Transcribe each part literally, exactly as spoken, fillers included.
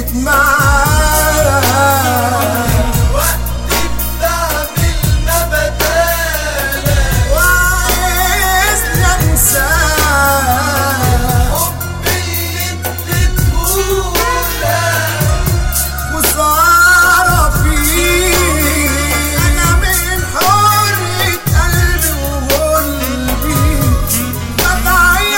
مشيت معاه وقت بتعمل ما بدالك وعايزني انساه حب اللي اديتهولك خسارة فيه أنا من حرية قلبي وقلبي بدعي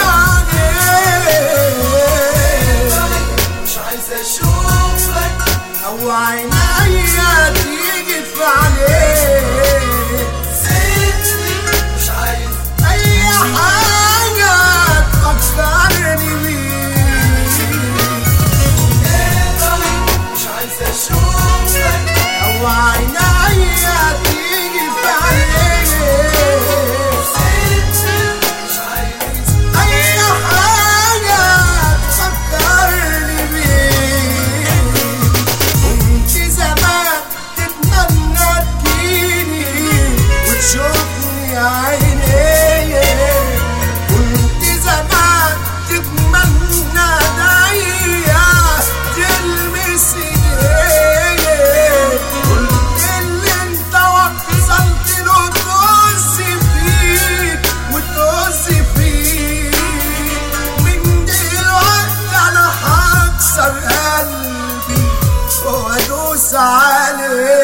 عليه مش عايز اشوفك أو عينيا تيجي في عليه سيبني مش عايز أي حاجة تفكرني بيه مش عايز اشوفك أو عينيا تيجي في عليه سيبني مش عايز أي حاجة تفكرني بيه كنت زمان تتمنى تجيني وتشوفني عيني كنت زمان تتمنى ايديا تلمس ايدي كل اللي انت وصلت له تقص فيك وتقص فيك من دلوقتي انا هكسر قلبي وادوس عليه